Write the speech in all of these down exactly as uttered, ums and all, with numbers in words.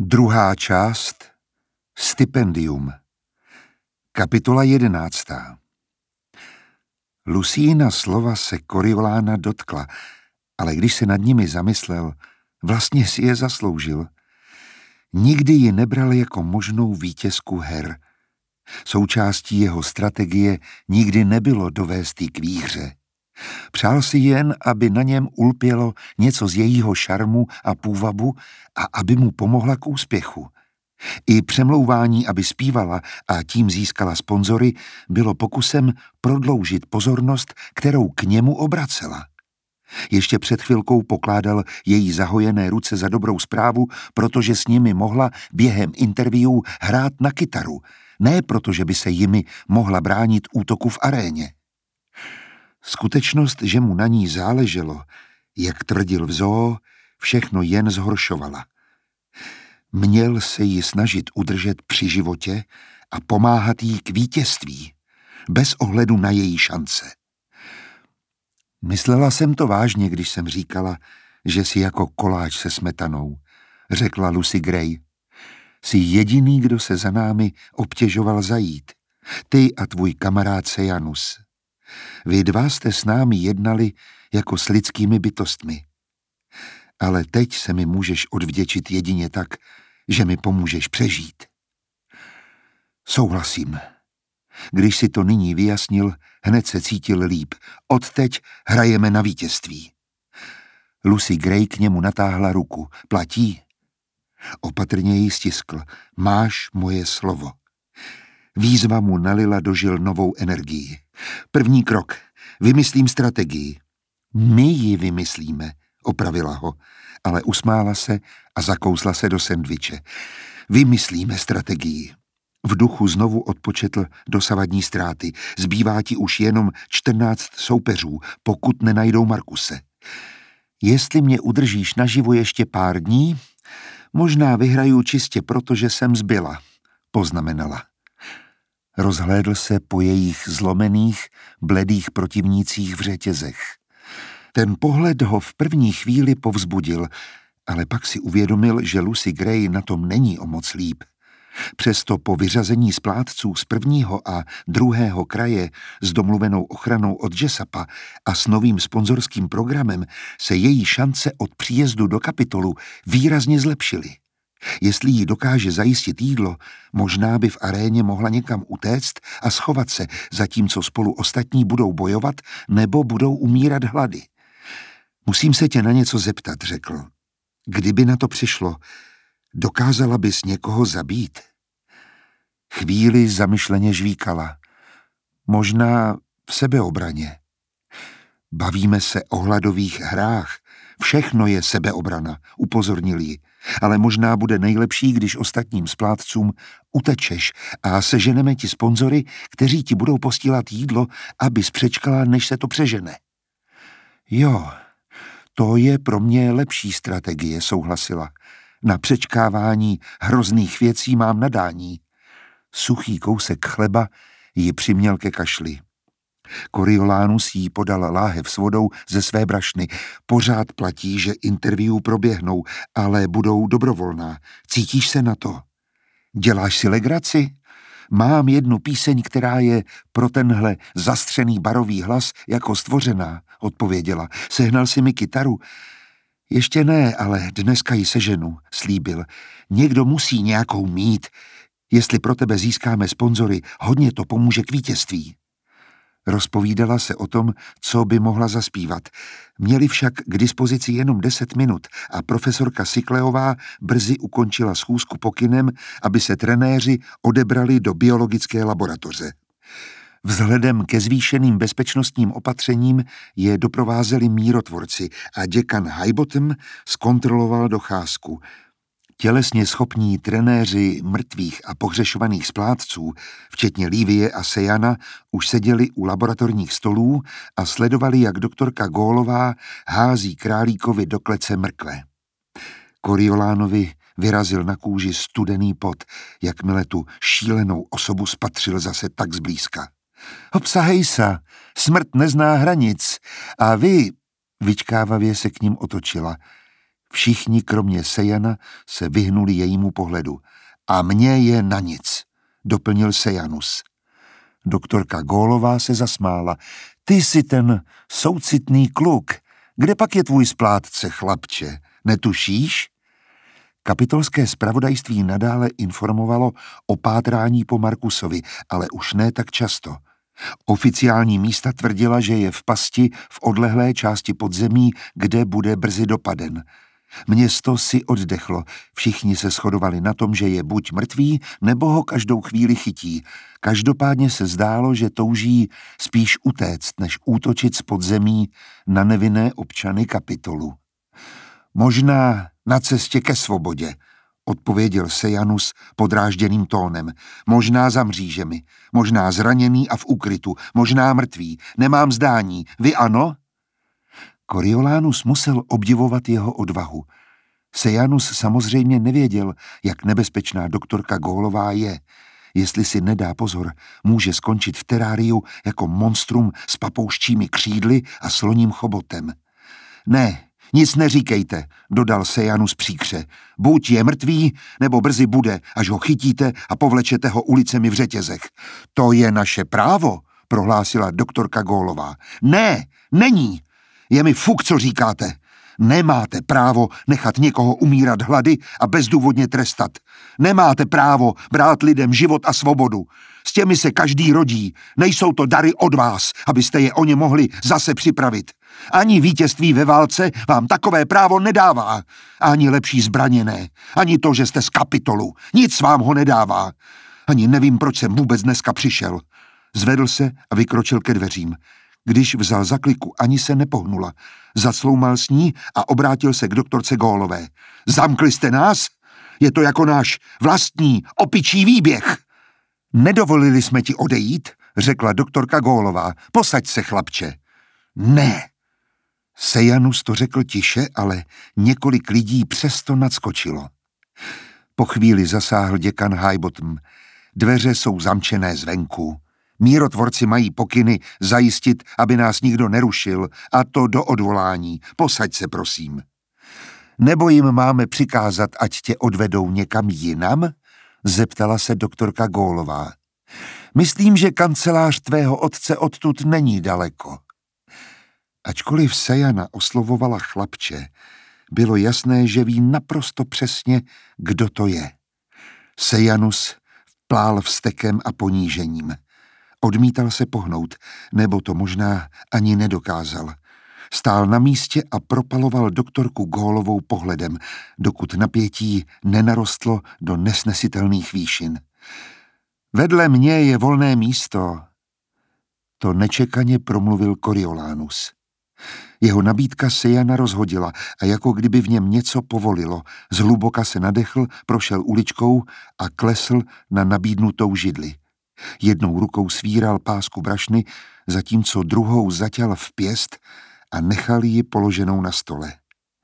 Druhá část. Stipendium. Kapitola jedenáctá. Lucína slova se Coriolána dotkla, ale když se nad nimi zamyslel, vlastně si je zasloužil. Nikdy ji nebral jako možnou vítězku her. Součástí jeho strategie nikdy nebylo dovést ji k výhře. Přál si jen, aby na něm ulpělo něco z jejího šarmu a půvabu a aby mu pomohla k úspěchu. I přemlouvání, aby zpívala a tím získala sponzory, bylo pokusem prodloužit pozornost, kterou k němu obracela. Ještě před chvilkou pokládal její zahojené ruce za dobrou zprávu, protože s nimi mohla během interview hrát na kytaru, ne protože by se jimi mohla bránit útoku v aréně. Skutečnost, že mu na ní záleželo, jak tvrdil v zoo, všechno jen zhoršovala. Měl se ji snažit udržet při životě a pomáhat jí k vítězství, bez ohledu na její šance. Myslela jsem to vážně, když jsem říkala, že jsi jako koláč se smetanou, řekla Lucy Gray. Jsi jediný, kdo se za námi obtěžoval zajít. Ty a tvůj kamarád Sejanus. Vy dva jste s námi jednali jako s lidskými bytostmi. Ale teď se mi můžeš odvděčit jedině tak, že mi pomůžeš přežít. Souhlasím. Když si to nyní vyjasnil, hned se cítil líp. Odteď hrajeme na vítězství. Lucy Gray k němu natáhla ruku. Platí? Opatrně ji stiskl. Máš moje slovo. Výzva mu nalila do žil novou energii. První krok. Vymyslím strategii. My ji vymyslíme, opravila ho, ale usmála se a zakousla se do sendviče. Vymyslíme strategii. V duchu znovu odpočetl dosavadní ztráty. Zbývá ti už jenom čtrnáct soupeřů, pokud nenajdou Markuse. Jestli mě udržíš naživu ještě pár dní, možná vyhraju čistě proto, že jsem zbyla, poznamenala. Rozhlédl se po jejich zlomených, bledých protivnících v řetězech. Ten pohled ho v první chvíli povzbudil, ale pak si uvědomil, že Lucy Gray na tom není o moc líp. Přesto po vyřazení splátců z prvního a druhého kraje s domluvenou ochranou od Jessapa a s novým sponzorským programem se její šance od příjezdu do Kapitolu výrazně zlepšily. Jestli jí dokáže zajistit jídlo, možná by v aréně mohla někam utéct a schovat se, zatímco spolu ostatní budou bojovat nebo budou umírat hlady. Musím se tě na něco zeptat, řekl. Kdyby na to přišlo, dokázala bys někoho zabít? Chvíli zamyšleně žvíkala. Možná v sebeobraně. Bavíme se o hladových hrách. Všechno je sebeobrana, upozornil ji. Ale možná bude nejlepší, když ostatním splátcům utečeš a seženeme ti sponzory, kteří ti budou posílat jídlo, abys přečkala, než se to přežene. Jo, to je pro mě lepší strategie, souhlasila. Na přečkávání hrozných věcí mám nadání. Suchý kousek chleba ji přiměl ke kašli. Coriolánus jí podal láhev s vodou ze své brašny. Pořád platí, že interview proběhnou, ale budou dobrovolná. Cítíš se na to? Děláš si legraci? Mám jednu píseň, která je pro tenhle zastřený barový hlas jako stvořená, odpověděla. Sehnal si mi kytaru? Ještě ne, ale dneska ji seženu, slíbil. Někdo musí nějakou mít. Jestli pro tebe získáme sponzory, hodně to pomůže k vítězství. Rozpovídala se o tom, co by mohla zaspívat. Měli však k dispozici jenom deset minut a profesorka Sikleová brzy ukončila schůzku pokynem, aby se trenéři odebrali do biologické laboratoře. Vzhledem ke zvýšeným bezpečnostním opatřením je doprovázeli mírotvorci a děkan Highbottom zkontroloval docházku. Tělesně schopní trenéři mrtvých a pohřešovaných splátců, včetně Lívie a Sejana, už seděli u laboratorních stolů a sledovali, jak doktorka Gólová hází králíkovi do klece mrkve. Coriolánovi vyrazil na kůži studený pot, jakmile tu šílenou osobu spatřil zase tak zblízka. Hopsa hejsa, smrt nezná hranic a vy, vyčkávavě se k ním otočila. Všichni, kromě Sejana, se vyhnuli jejímu pohledu. A mně je na nic, doplnil Sejanus. Doktorka Gólová se zasmála. Ty jsi ten soucitný kluk. Kde pak je tvůj splátce, chlapče? Netušíš? Kapitolské zpravodajství nadále informovalo o pátrání po Markusovi, ale už ne tak často. Oficiální místa tvrdila, že je v pasti v odlehlé části podzemí, kde bude brzy dopaden. Město si oddechlo, všichni se shodovali na tom, že je buď mrtvý, nebo ho každou chvíli chytí. Každopádně se zdálo, že touží spíš utéct, než útočit z podzemí na nevinné občany Kapitolu. Možná na cestě ke svobodě, odpověděl Sejanus podrážděným tónem. Možná za mřížemi, možná zraněný a v úkrytu, možná mrtvý. Nemám zdání. Vy ano? Coriolanus musel obdivovat jeho odvahu. Sejanus samozřejmě nevěděl, jak nebezpečná doktorka Gólová je. Jestli si nedá pozor, může skončit v teráriu jako monstrum s papouščími křídly a sloním chobotem. Ne, nic neříkejte, dodal Sejanus příkře. Buď je mrtvý, nebo brzy bude, až ho chytíte a povlečete ho ulicemi v řetězech. To je naše právo, prohlásila doktorka Gólová. Ne, není. Je mi fuk, co říkáte. Nemáte právo nechat někoho umírat hlady a bezdůvodně trestat. Nemáte právo brát lidem život a svobodu. S těmi se každý rodí. Nejsou to dary od vás, abyste je o ně mohli zase připravit. Ani vítězství ve válce vám takové právo nedává. Ani lepší zbraně ne. Ani to, že jste z Kapitolu. Nic vám ho nedává. Ani nevím, proč jsem vůbec dneska přišel. Zvedl se a vykročil ke dveřím. Když vzal za kliku, ani se nepohnula. Zacloumal s ní a obrátil se k doktorce Gólové. Zamkli jste nás? Je to jako náš vlastní opičí výběh. Nedovolili jsme ti odejít, řekla doktorka Gólová. Posaď se, chlapče. Ne. Sejanus to řekl tiše, ale několik lidí přesto nadskočilo. Po chvíli zasáhl děkan Highbottom. Dveře jsou zamčené zvenku. Mírotvorci mají pokyny zajistit, aby nás nikdo nerušil, a to do odvolání. Posaď se, prosím. Nebo jim máme přikázat, ať tě odvedou někam jinam? Zeptala se doktorka Gólová. Myslím, že kancelář tvého otce odtud není daleko. Ačkoliv Sejana oslovovala chlapče, bylo jasné, že ví naprosto přesně, kdo to je. Sejanus plál vztekem a ponížením. Odmítal se pohnout, nebo to možná ani nedokázal. Stál na místě a propaloval doktorku Gólovou pohledem, dokud napětí nenarostlo do nesnesitelných výšin. Vedle mě je volné místo. To nečekaně promluvil Coriolanus. Jeho nabídka Sejana rozhodila a jako kdyby v něm něco povolilo. Zhluboka se nadechl, prošel uličkou a klesl na nabídnutou židli. Jednou rukou svíral pásku brašny, zatímco druhou zaťal v pěst a nechal ji položenou na stole.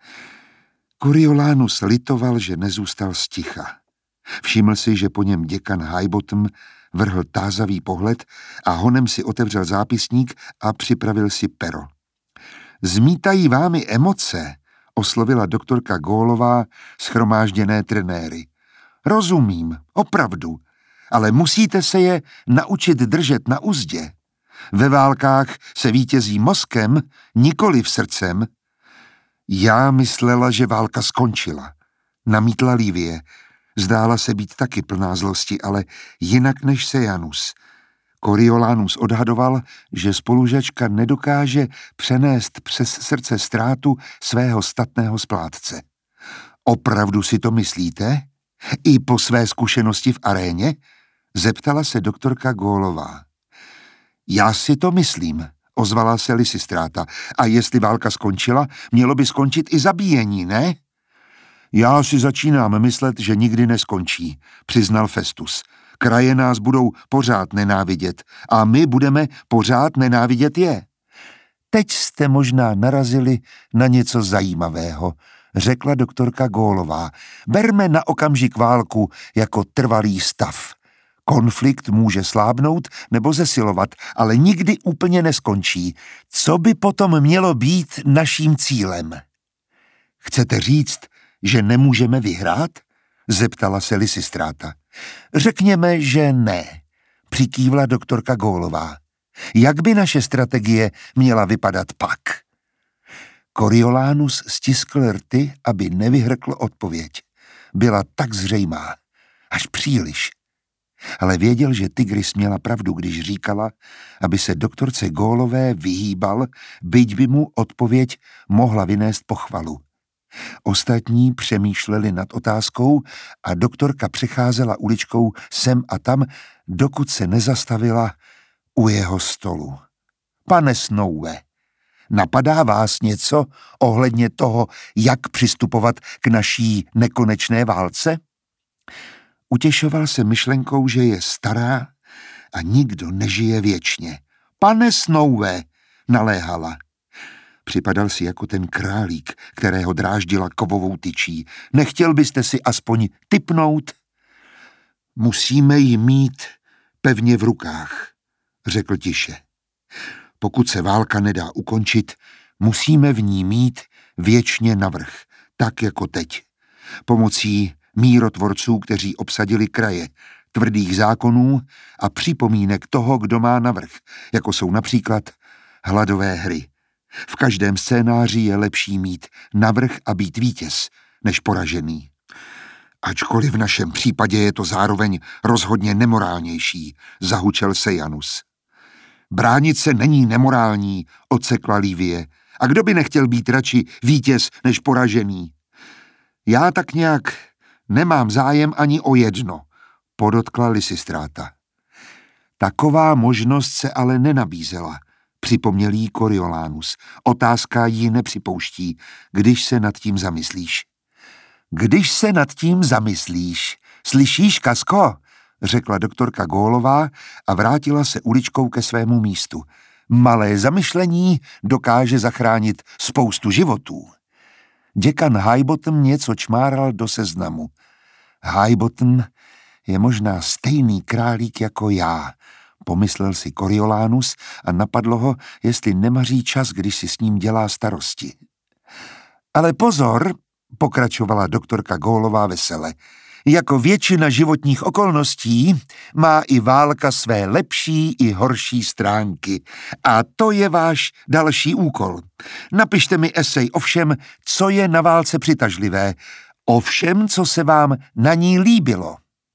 Coriolanus litoval, že nezůstal sticha. Všiml si, že po něm děkan Highbottom vrhl tázavý pohled a honem si otevřel zápisník a připravil si pero. Zmítají vámi emoce, oslovila doktorka Gólová shromážděné trenéry. Rozumím, opravdu, ale musíte se je naučit držet na uzdě. Ve válkách se vítězí mozkem, nikoliv srdcem. Já myslela, že válka skončila, namítla Livie. Zdála se být taky plná zlosti, ale jinak než Sejanus. Coriolanus odhadoval, že spolužačka nedokáže přenést přes srdce ztrátu svého statného splátce. Opravdu si to myslíte? I po své zkušenosti v aréně? Zeptala se doktorka Gólová. Já si to myslím, ozvala se Lisistráta. A jestli válka skončila, mělo by skončit i zabíjení, ne? Já si začínám myslet, že nikdy neskončí, přiznal Festus. Kraje nás budou pořád nenávidět a my budeme pořád nenávidět je. Teď jste možná narazili na něco zajímavého, řekla doktorka Gólová. Berme na okamžik válku jako trvalý stav. Konflikt může slábnout nebo zesilovat, ale nikdy úplně neskončí. Co by potom mělo být naším cílem? Chcete říct, že nemůžeme vyhrát? Zeptala se Lisistráta. Řekněme, že ne, přikývla doktorka Gólová. Jak by naše strategie měla vypadat pak? Coriolanus stiskl rty, aby nevyhrkl odpověď. Byla tak zřejmá, až příliš. Ale věděl, že Tigris měla pravdu, když říkala, aby se doktorce Gólové vyhýbal, byť by mu odpověď mohla vynést pochvalu. Ostatní přemýšleli nad otázkou a doktorka přecházela uličkou sem a tam, dokud se nezastavila u jeho stolu. Pane Snowe, napadá vás něco ohledně toho, jak přistupovat k naší nekonečné válce? Utěšoval se myšlenkou, že je stará a nikdo nežije věčně. Pane Snowe, naléhala. Připadal si jako ten králík, kterého dráždila kovovou tyčí. Nechtěl byste si aspoň tipnout? Musíme ji mít pevně v rukách, řekl tiše. Pokud se válka nedá ukončit, musíme v ní mít věčně navrch, tak jako teď. Pomocí mírotvorců, kteří obsadili kraje, tvrdých zákonů a připomínek toho, kdo má navrch, jako jsou například hladové hry. V každém scénáři je lepší mít navrch a být vítěz, než poražený. Ačkoliv v našem případě je to zároveň rozhodně nemorálnější, zahučel Sejanus. Bránit se není nemorální, odsekla Livie. A kdo by nechtěl být radši vítěz než poražený? Já tak nějak nemám zájem ani o jedno, podotkla Lisistráta. Taková možnost se ale nenabízela, připomněl jí Coriolanus. Otázka ji nepřipouští, když se nad tím zamyslíš. Když se nad tím zamyslíš, slyšíš, Kasko? Řekla doktorka Gólová a vrátila se uličkou ke svému místu. Malé zamyšlení dokáže zachránit spoustu životů. Děkan Highbottom něco čmáral do seznamu. Highbottom je možná stejný králík jako já, pomyslel si Coriolanus a napadlo ho, jestli nemaří čas, když si s ním dělá starosti. Ale pozor, pokračovala doktorka Gólová vesele, jako většina životních okolností má i válka své lepší i horší stránky. A to je váš další úkol. Napište mi esej o všem, co je na válce přitažlivé, o všem, co se vám na ní líbilo.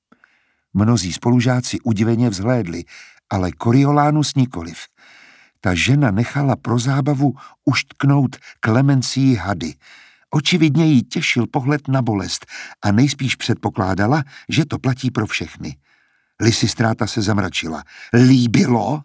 Mnozí spolužáci udiveně vzhlédli, ale Coriolanus nikoliv. Ta žena nechala pro zábavu uštknout Klemencii hady. Očividně jí těšil pohled na bolest a nejspíš předpokládala, že to platí pro všechny. Lisistráta se zamračila. Líbilo?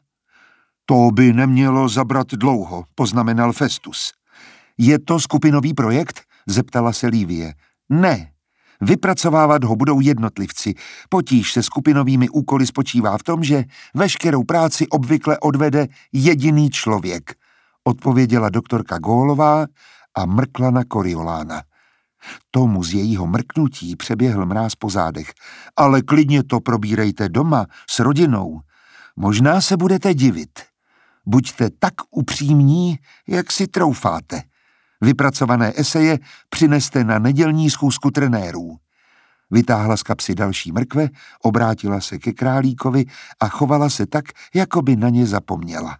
To by nemělo zabrat dlouho, poznamenal Festus. Je to skupinový projekt? Zeptala se Livie. Ne. Vypracovávat ho budou jednotlivci. Potíž se skupinovými úkoly spočívá v tom, že veškerou práci obvykle odvede jediný člověk, odpověděla doktorka Gólová a mrkla na Coriolána. Tomu z jejího mrknutí přeběhl mráz po zádech. Ale klidně to probírejte doma s rodinou. Možná se budete divit. Buďte tak upřímní, jak si troufáte. Vypracované eseje přineste na nedělní schůzku trenérů. Vytáhla z kapsy další mrkve, obrátila se ke králíkovi a chovala se tak, jako by na ně zapomněla.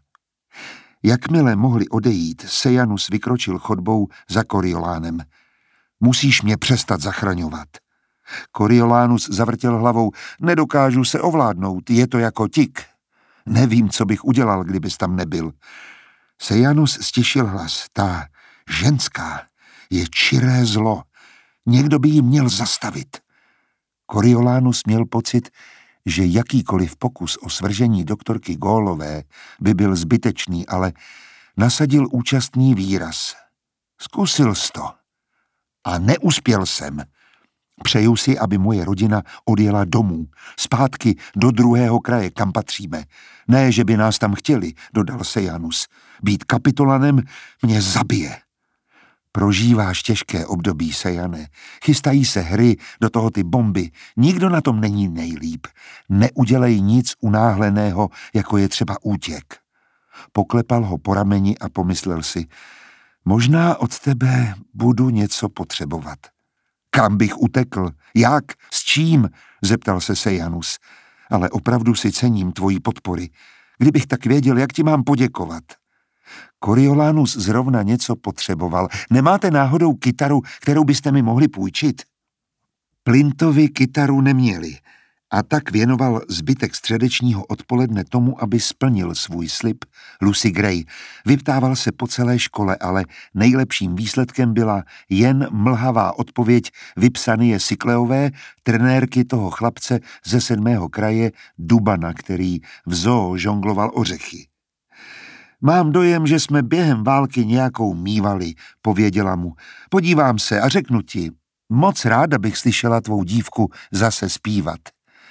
Jakmile mohli odejít, Sejanus vykročil chodbou za Coriolánem. Musíš mě přestat zachraňovat. Coriolanus zavrtěl hlavou. Nedokážu se ovládnout, je to jako tik. Nevím, co bych udělal, kdybys tam nebyl. Sejanus stišil hlas. Ta ženská je čiré zlo. Někdo by ji měl zastavit. Coriolanus měl pocit, že jakýkoliv pokus o svržení doktorky Gólové by byl zbytečný, ale nasadil účastný výraz. Zkusil jsi to. A neuspěl jsem. Přeju si, aby moje rodina odjela domů, zpátky do druhého kraje, kam patříme. Ne, že by nás tam chtěli, dodal Sejanus. Být kapitolanem mě zabije. Prožíváš těžké období, Sejane. Chystají se hry, do toho ty bomby. Nikdo na tom není nejlíp. Neudělej nic unáhleného, jako je třeba útěk. Poklepal ho po rameni a pomyslel si, Možná od tebe budu něco potřebovat. Kam bych utekl? Jak? S čím? Zeptal se Sejanus. Ale opravdu si cením tvojí podpory. Kdybych tak věděl, jak ti mám poděkovat. Coriolanus zrovna něco potřeboval. Nemáte náhodou kytaru, kterou byste mi mohli půjčit? Plintovi kytaru neměli a tak věnoval zbytek středečního odpoledne tomu, aby splnil svůj slib Lucy Gray. Vyptával se po celé škole, ale nejlepším výsledkem byla jen mlhavá odpověď Vypsanie Sikleové, trenérky toho chlapce ze sedmého kraje Dubana, který v zoo žongloval ořechy. Mám dojem, že jsme během války nějakou mívali, pověděla mu. Podívám se a řeknu ti, moc ráda bych slyšela tvou dívku zase zpívat.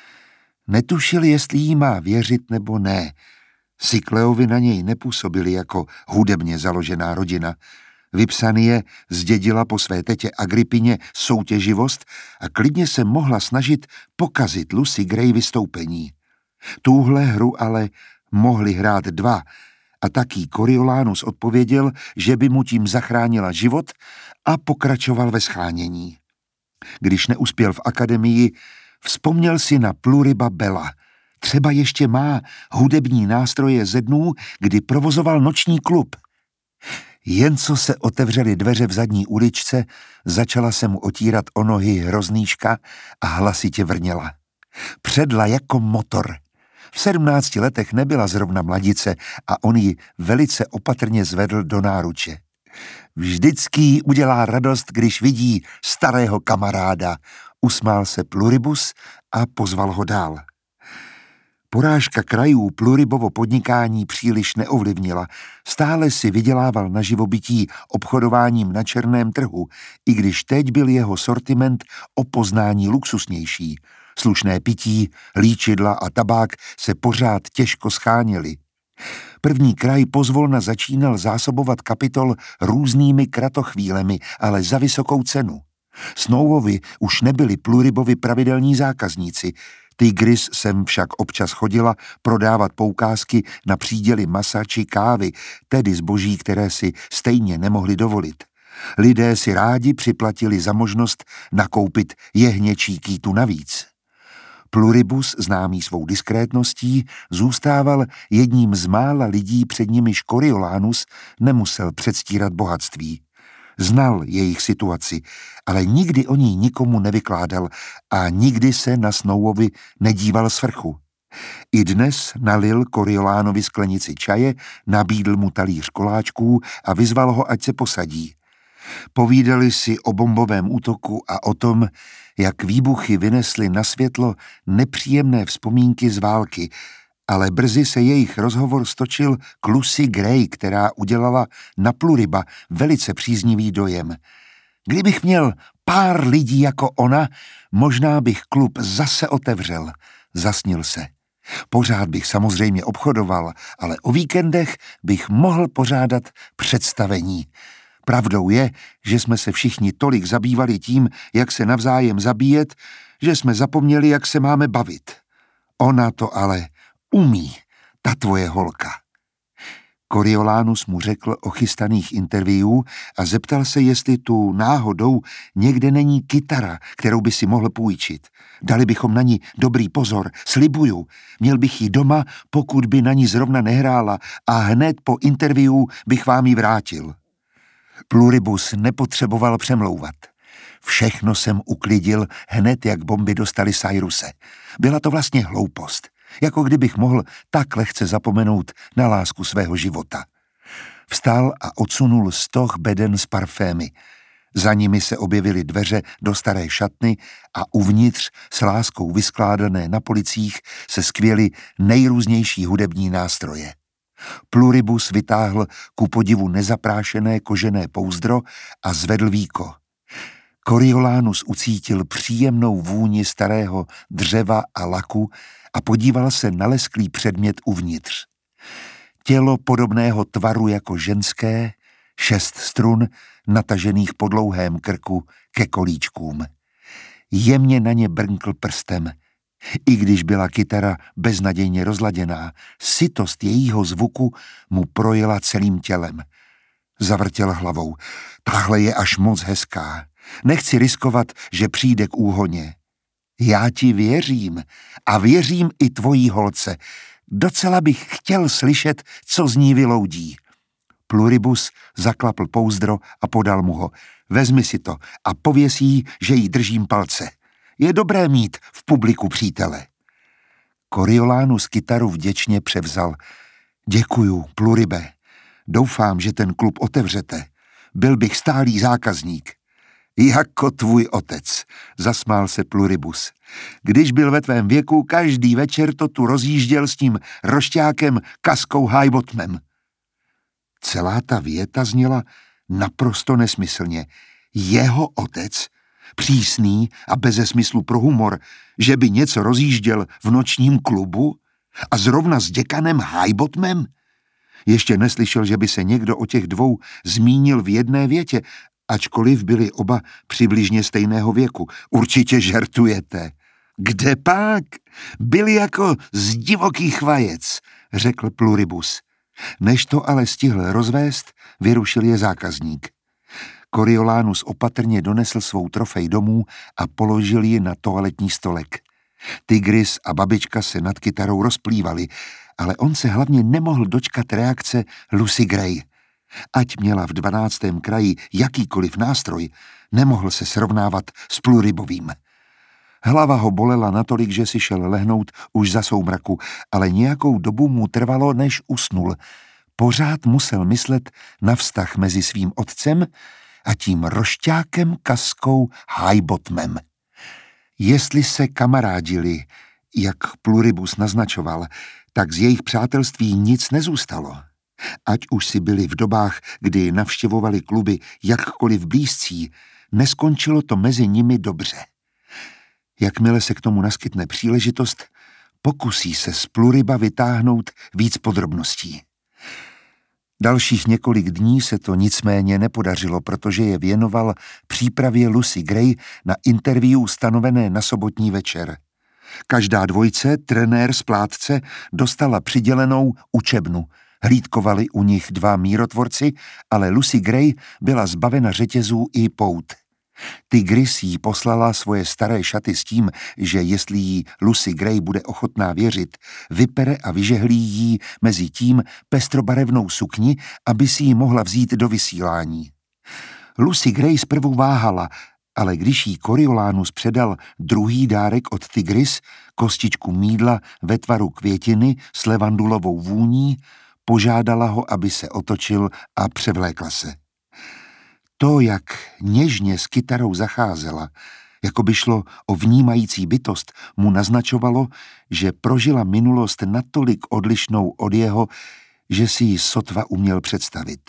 Netušil, jestli jí má věřit nebo ne. Sikleovi na něj nepůsobili jako hudebně založená rodina. Vypsanie zdědila po své tetě Agripině soutěživost a klidně se mohla snažit pokazit Lucy Gray vystoupení. Tuhle hru ale mohli hrát dva a tak jí Coriolanus odpověděl, že by mu tím zachránila život a pokračoval ve schánění. Když neuspěl v akademii, vzpomněl si na Pluriba Bella. Třeba ještě má hudební nástroje ze dnů, kdy provozoval noční klub. Jen co se otevřely dveře v zadní uličce, začala se mu otírat o nohy hroznýška a hlasitě vrněla. Předla jako motor. V sedmnácti letech nebyla zrovna mladice a on ji velice opatrně zvedl do náruče. Vždycky jí udělá radost, když vidí starého kamaráda. Usmál se Pluribus a pozval ho dál. Porážka krajů Pluribovo podnikání příliš neovlivnila. Stále si vydělával na živobytí obchodováním na černém trhu, i když teď byl jeho sortiment o poznání luxusnější. Slušné pití, líčidla a tabák se pořád těžko scháněly. První kraj pozvolna začínal zásobovat Kapitol různými kratochvílemi, ale za vysokou cenu. Snowovi už nebyli Pluribovi pravidelní zákazníci. Tigris sem však občas chodila prodávat poukázky na příděly masa či kávy, tedy zboží, které si stejně nemohli dovolit. Lidé si rádi připlatili za možnost nakoupit jehněčí kýtu navíc. Pluribus, známý svou diskrétností, zůstával jedním z mála lidí, před nimiž Coriolanus nemusel předstírat bohatství. Znal jejich situaci, ale nikdy o ní nikomu nevykládal a nikdy se na Snowovi nedíval z vrchu. I dnes nalil Coriolanovi sklenici čaje, nabídl mu talíř koláčků a vyzval ho, ať se posadí. Povídali si o bombovém útoku a o tom, jak výbuchy vynesly na světlo nepříjemné vzpomínky z války, ale brzy se jejich rozhovor stočil k Lucy Gray, která udělala na Pluriba velice příznivý dojem. Kdybych měl pár lidí jako ona, možná bych klub zase otevřel, zasnil se. Pořád bych samozřejmě obchodoval, ale o víkendech bych mohl pořádat představení. Pravdou je, že jsme se všichni tolik zabývali tím, jak se navzájem zabíjet, že jsme zapomněli, jak se máme bavit. Ona to ale umí, ta tvoje holka. Coriolanus mu řekl o chystaných interview a zeptal se, jestli tu náhodou někde není kytara, kterou by si mohl půjčit. Dali bychom na ní dobrý pozor, slibuju. Měl bych ji doma, pokud by na ní zrovna nehrála a hned po interview bych vám ji vrátil. Pluribus nepotřeboval přemlouvat. Všechno jsem uklidil hned, jak bomby dostali Cyruse. Byla to vlastně hloupost. Jako kdybych mohl tak lehce zapomenout na lásku svého života. Vstal a odsunul stoh beden s parfémy. Za nimi se objevily dveře do staré šatny a uvnitř s láskou vyskládané na policích se skvěly nejrůznější hudební nástroje. Pluribus vytáhl ku podivu nezaprášené kožené pouzdro a zvedl víko. Coriolanus ucítil příjemnou vůni starého dřeva a laku a podíval se na lesklý předmět uvnitř. Tělo podobného tvaru jako ženské, šest strun natažených po dlouhém krku ke kolíčkům. Jemně na ně brnkl prstem. I když byla kytara beznadějně rozladěná, sytost jejího zvuku mu projela celým tělem. Zavrtěl hlavou. Tahle je až moc hezká. Nechci riskovat, že přijde k úhoně. Já ti věřím a věřím i tvojí holce. Docela bych chtěl slyšet, co z ní vyloudí. Pluribus zaklapl pouzdro a podal mu ho. Vezmi si to a pověs jí, že jí držím palce. Je dobré mít v publiku přítele. Coriolánus kytaru vděčně převzal. Děkuju, Pluribe. Doufám, že ten klub otevřete. Byl bych stálý zákazník. Jako tvůj otec, zasmál se Pluribus. Když byl ve tvém věku, každý večer to tu rozjížděl s tím rošťákem Kaskou Highbottomem. Celá ta věta zněla naprosto nesmyslně. Jeho otec, přísný a beze smyslu pro humor, že by něco rozjížděl v nočním klubu a zrovna s děkanem Highbottomem? Ještě neslyšel, že by se někdo o těch dvou zmínil v jedné větě, ačkoliv byli oba přibližně stejného věku. Určitě žertujete. Kde pak? Byli jako z divokých vajec, řekl Pluribus. Než to ale stihl rozvést, vyrušil je zákazník. Coriolánus opatrně donesl svou trofej domů a položil ji na toaletní stolek. Tigris a babička se nad kytarou rozplývali, ale on se hlavně nemohl dočkat reakce Lucy Gray. Ať měla v dvanáctém kraji jakýkoliv nástroj, nemohl se srovnávat s Pluribovým. Hlava ho bolela natolik, že si šel lehnout už za soumraku, ale nějakou dobu mu trvalo, než usnul. Pořád musel myslet na vztah mezi svým otcem a tím rošťákem Kaskou Highbottomem. Jestli se kamarádili, jak Pluribus naznačoval, tak z jejich přátelství nic nezůstalo. Ať už si byli v dobách, kdy navštěvovali kluby jakkoliv blízcí, neskončilo to mezi nimi dobře. Jakmile se k tomu naskytne příležitost, pokusí se z Pluriba vytáhnout víc podrobností. Dalších několik dní se to nicméně nepodařilo, protože je věnoval přípravě Lucy Gray na interview stanovené na sobotní večer. Každá dvojce, trenér, splátce, dostala přidělenou učebnu. Hlídkovali u nich dva mírotvorci, ale Lucy Gray byla zbavena řetězů i pout. Tigris jí poslala svoje staré šaty s tím, že jestli jí Lucy Gray bude ochotná věřit, vypere a vyžehlí jí mezi tím pestrobarevnou sukni, aby si ji mohla vzít do vysílání. Lucy Gray zprvu váhala, ale když jí Coriolánus předal druhý dárek od Tigris, kostičku mýdla ve tvaru květiny s levandulovou vůní, požádala ho, aby se otočil a převlékla se. To, jak něžně s kytarou zacházela, jako by šlo o vnímající bytost, mu naznačovalo, že prožila minulost natolik odlišnou od jeho, že si ji sotva uměl představit.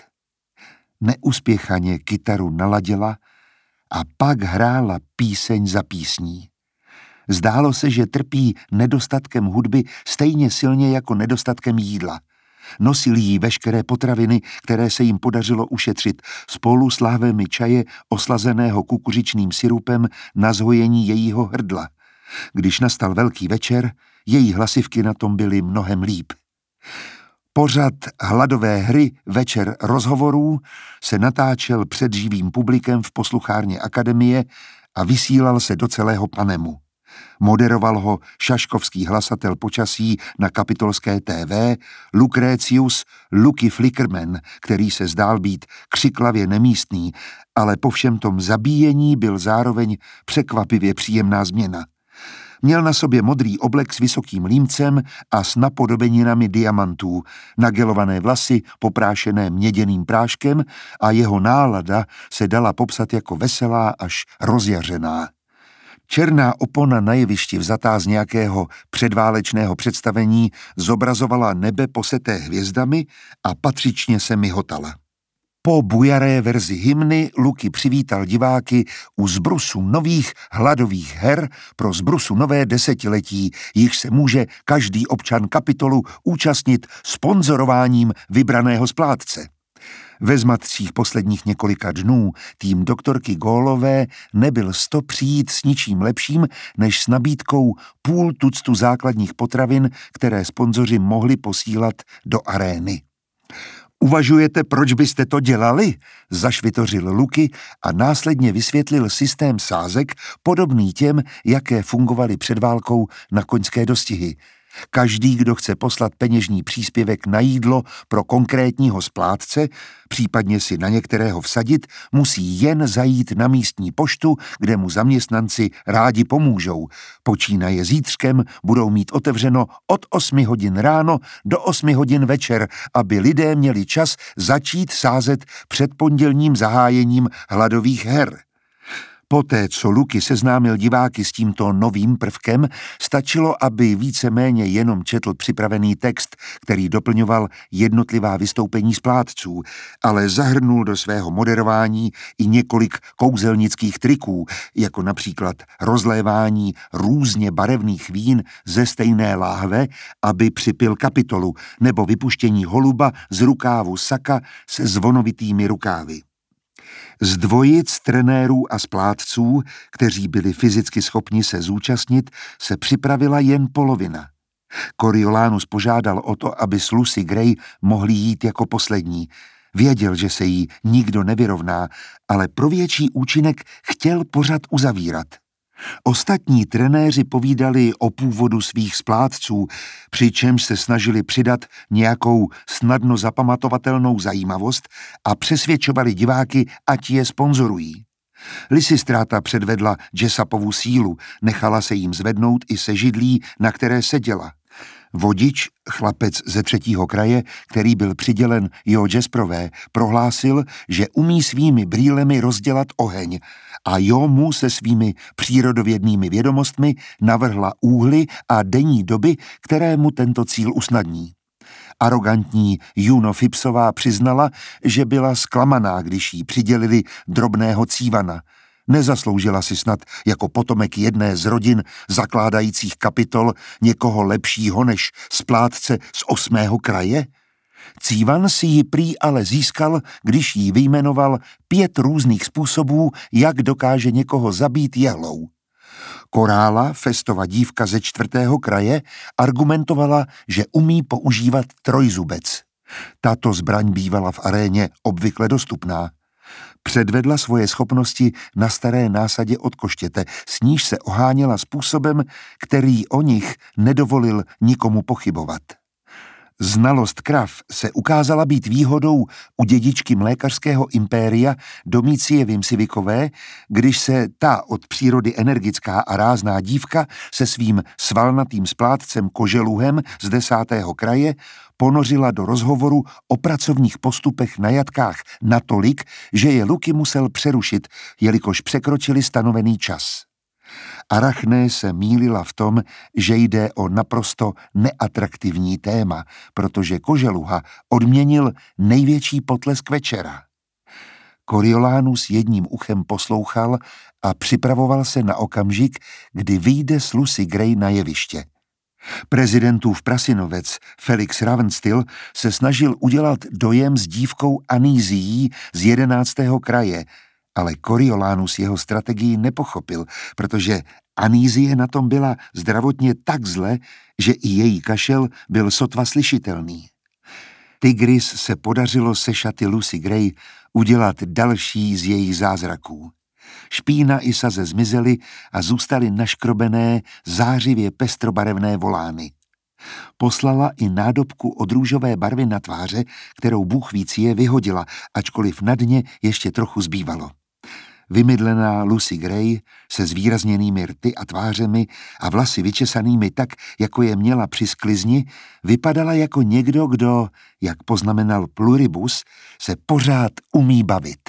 Neuspěchaně kytaru naladila a pak hrála píseň za písní. Zdálo se, že trpí nedostatkem hudby stejně silně jako nedostatkem jídla. Nosil jí veškeré potraviny, které se jim podařilo ušetřit, spolu s láhvemi čaje oslazeného kukuřičným sirupem na zhojení jejího hrdla. Když nastal velký večer, její hlasivky na tom byly mnohem líp. Pořad hladové hry Večer rozhovorů se natáčel před živým publikem v posluchárně Akademie a vysílal se do celého Panemu. Moderoval ho šaškovský hlasatel počasí na kapitolské té vé Lucretius Lucky Flickerman, který se zdál být křiklavě nemístný, ale po všem tom zabíjení byl zároveň překvapivě příjemná změna. Měl na sobě modrý oblek s vysokým límcem a s napodobeninami diamantů, nagelované vlasy poprášené měděným práškem a jeho nálada se dala popsat jako veselá až rozjařená. Černá opona na jevišti vzatá z nějakého předválečného představení zobrazovala nebe poseté hvězdami a patřičně se mihotala. Po bujaré verzi hymny Luky přivítal diváky u zbrusu nových hladových her pro zbrusu nové desetiletí, jichž se může každý občan Kapitolu účastnit sponzorováním vybraného splátce. Ve zmatcích posledních několika dnů tým doktorky Gólové nebyl sto přijít s ničím lepším, než s nabídkou půl tuctu základních potravin, které sponzoři mohli posílat do arény. Uvažujete, proč byste to dělali? Zašvitořil Luky a následně vysvětlil systém sázek podobný těm, jaké fungovaly před válkou na koňské dostihy. Každý, kdo chce poslat peněžní příspěvek na jídlo pro konkrétního splátce, případně si na některého vsadit, musí jen zajít na místní poštu, kde mu zaměstnanci rádi pomůžou. Počínaje zítřkem budou mít otevřeno od osmi hodin ráno do osmi hodin večer, aby lidé měli čas začít sázet před pondělním zahájením hladových her. Poté, co Luky seznámil diváky s tímto novým prvkem, stačilo, aby víceméně jenom četl připravený text, který doplňoval jednotlivá vystoupení splátců, ale zahrnul do svého moderování i několik kouzelnických triků, jako například rozlévání různě barevných vín ze stejné láhve, aby připil kapitolu, nebo vypuštění holuba z rukávu saka se zvonovitými rukávy. Z dvojic trenérů a splátců, kteří byli fyzicky schopni se zúčastnit, se připravila jen polovina. Coriolanus požádal o to, aby s Lucy Gray mohli jít jako poslední. Věděl, že se jí nikdo nevyrovná, ale pro větší účinek chtěl pořad uzavírat. Ostatní trenéři povídali o původu svých splátců, přičemž se snažili přidat nějakou snadno zapamatovatelnou zajímavost a přesvědčovali diváky, ať je sponzorují. Lysistráta předvedla Jessopovu sílu, nechala se jim zvednout i se židlí, na které seděla. Vodič, chlapec ze třetího kraje, který byl přidělen Jo Jasperové, prohlásil, že umí svými brýlemi rozdělat oheň a Jo mu se svými přírodovědnými vědomostmi navrhla úhly a denní doby, které mu tento cíl usnadní. Arogantní Juno Phipsová přiznala, že byla zklamaná, když jí přidělili drobného cívana. Nezasloužila si snad jako potomek jedné z rodin zakládajících kapitol někoho lepšího než splátce z osmého kraje? Cívan si ji prý ale získal, když jí vyjmenoval pět různých způsobů, jak dokáže někoho zabít jehlou. Korála, Festova dívka ze čtvrtého kraje, argumentovala, že umí používat trojzubec. Tato zbraň bývala v aréně obvykle dostupná. Předvedla svoje schopnosti na staré násadě od koštěte, s níž se oháněla způsobem, který o nich nedovolil nikomu pochybovat. Znalost krav se ukázala být výhodou u dědičky mlékařského impéria Domicie Vimsivikové, když se ta od přírody energická a rázná dívka se svým svalnatým splátcem Koželuhem z desátého kraje ponořila do rozhovoru o pracovních postupech na jatkách natolik, že je Luky musel přerušit, jelikož překročili stanovený čas. Arachné se mýlila v tom, že jde o naprosto neatraktivní téma, protože Koželuha odměnil největší potlesk večera. Coriolanus jedním uchem poslouchal a připravoval se na okamžik, kdy vyjde s Lucy Gray na jeviště. Prezidentův prasinovec Felix Ravenstill se snažil udělat dojem s dívkou Anízií z jedenáctého kraje, ale Coriolanus jeho strategii nepochopil, protože Anízie na tom byla zdravotně tak zle, že i její kašel byl sotva slyšitelný. Tigris se podařilo se šaty Lucy Gray udělat další z jejich zázraků. Špína i saze zmizely a zůstaly naškrobené, zářivě pestrobarevné volány. Poslala i nádobku od růžové barvy na tváře, kterou Bůh víc je vyhodila, ačkoliv na dně ještě trochu zbývalo. Vymydlená Lucy Gray se zvýrazněnými rty a tvářemi a vlasy vyčesanými tak, jako je měla při sklizni, vypadala jako někdo, kdo, jak poznamenal Pluribus, se pořád umí bavit.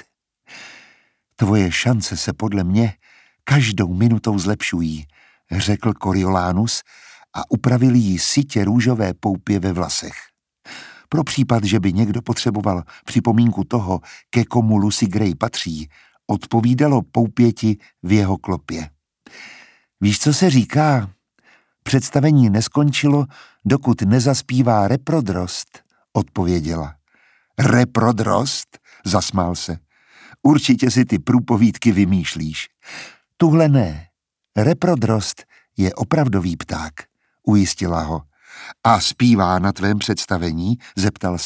Tvoje šance se podle mě každou minutou zlepšují, řekl Coriolanus a upravil jí sytě růžové poupě ve vlasech. Pro případ, že by někdo potřeboval připomínku toho, ke komu Lucy Gray patří, odpovídalo poupěti v jeho klopě. Víš, co se říká? Představení neskončilo, dokud nezaspívá reprodrost, odpověděla. Reprodrost? Zasmál se. Určitě si ty průpovídky vymýšlíš. Tuhle ne. Reprodrost je opravdový pták, ujistila ho. A zpívá na tvém představení? Zeptal se.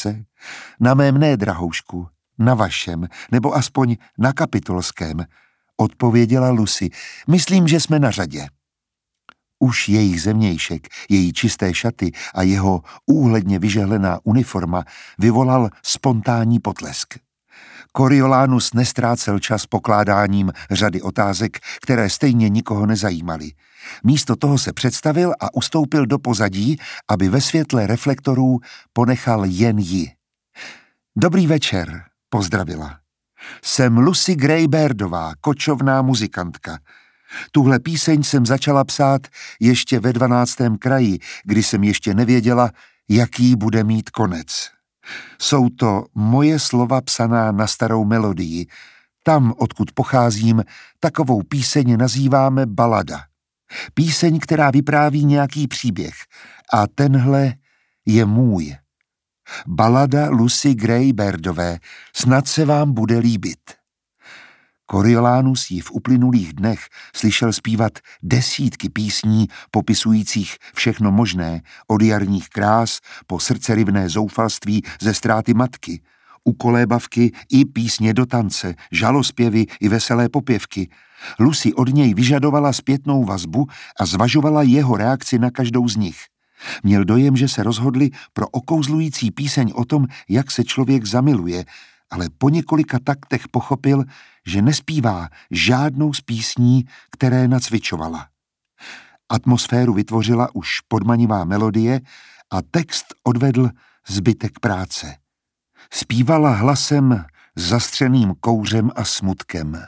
Na mém ne, drahoušku, na vašem, nebo aspoň na kapitolském, odpověděla Lucy. Myslím, že jsme na řadě. Už jejich zemnějšek, její čisté šaty a jeho úhledně vyžehlená uniforma vyvolal spontánní potlesk. Coriolanus nestrácel čas pokládáním řady otázek, které stejně nikoho nezajímaly. Místo toho se představil a ustoupil do pozadí, aby ve světle reflektorů ponechal jen ji. Dobrý večer, pozdravila. Jsem Lucy Gray Bairdová, kočovná muzikantka. Tuhle píseň jsem začala psát ještě ve dvanáctém kraji, kdy jsem ještě nevěděla, jaký bude mít konec. Jsou to moje slova psaná na starou melodii. Tam, odkud pocházím, takovou píseň nazýváme balada. Píseň, která vypráví nějaký příběh. A tenhle je můj. Balada Lucy Gray Bairdové, snad se vám bude líbit. Coriolanus ji v uplynulých dnech slyšel zpívat desítky písní popisujících všechno možné, od jarních krás po srdcerivné zoufalství ze ztráty matky, ukolébavky i písně do tance, žalospěvy i veselé popěvky. Lucy od něj vyžadovala zpětnou vazbu a zvažovala jeho reakci na každou z nich. Měl dojem, že se rozhodli pro okouzlující píseň o tom, jak se člověk zamiluje, ale po několika taktech pochopil, že nespívá žádnou z písní, které nacvičovala. Atmosféru vytvořila už podmanivá melodie a text odvedl zbytek práce. Zpívala hlasem zastřeným kouřem a smutkem.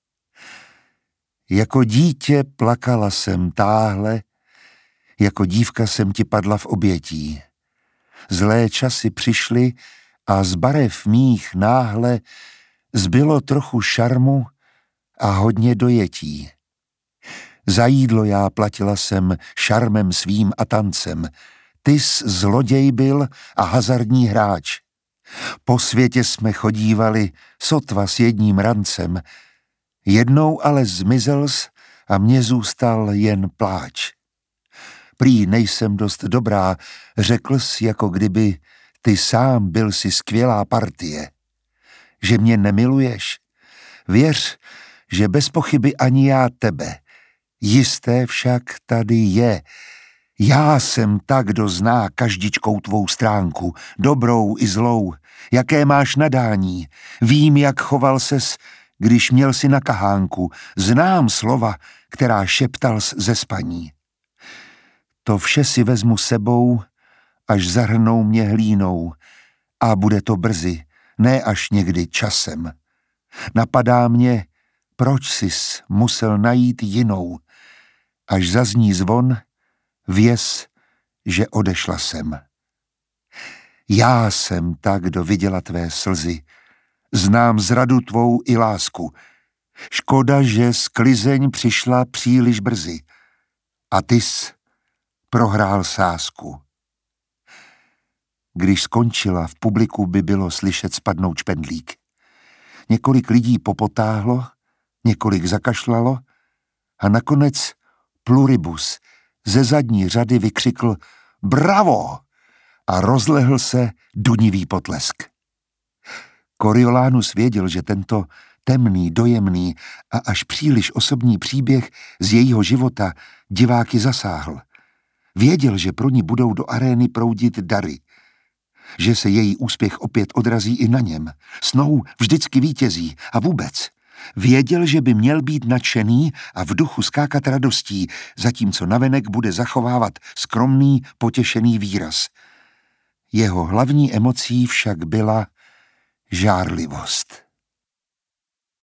Jako dítě plakala jsem táhle, jako dívka jsem ti padla v obětí. Zlé časy přišly a z barev mých náhle zbylo trochu šarmu a hodně dojetí. Za jídlo já platila jsem šarmem svým a tancem. Tys zloděj byl a hazardní hráč. Po světě jsme chodívali sotva s jedním rancem. Jednou ale zmizels a mně zůstal jen pláč. Prý nejsem dost dobrá, řekl jsi, jako kdyby ty sám byl si skvělá partie. Že mě nemiluješ? Věř, že bez pochyby ani já tebe. Jisté však tady je. Já jsem ta, kdo zná každičkou tvou stránku, dobrou i zlou. Jaké máš nadání? Vím, jak choval ses, když měl si na kahánku. Znám slova, která šeptal ze spaní. To vše si vezmu sebou, až zahrnou mě hlínou. A bude to brzy, ne až někdy časem. Napadá mě, proč sis musel najít jinou. Až zazní zvon, věz, že odešla jsem. Já jsem ta, kdo viděla tvé slzy. Znám zradu tvou i lásku. Škoda, že sklizeň přišla příliš brzy. A tys prohrál sázku. Když skončila, v publiku by bylo slyšet spadnout špendlík. Několik lidí popotáhlo, několik zakašlalo a nakonec pluribus ze zadní řady vykřikl bravo a rozlehl se dunivý potlesk. Coriolanus věděl, že tento temný, dojemný a až příliš osobní příběh z jejího života diváky zasáhl. Věděl, že pro ní budou do arény proudit dary, že se její úspěch opět odrazí i na něm. Snou vždycky vítězí a vůbec. Věděl, že by měl být nadšený a v duchu skákat radostí, zatímco navenek bude zachovávat skromný, potěšený výraz. Jeho hlavní emocí však byla žárlivost.